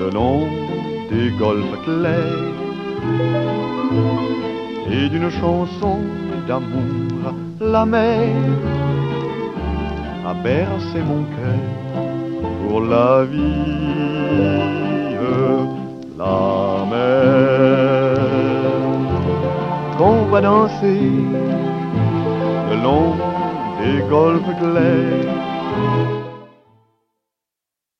le long des golfes clairs et d'une chanson d'amour la mer a bercé mon cœur pour la vie. La mer qu'on va danser le long des golfes clairs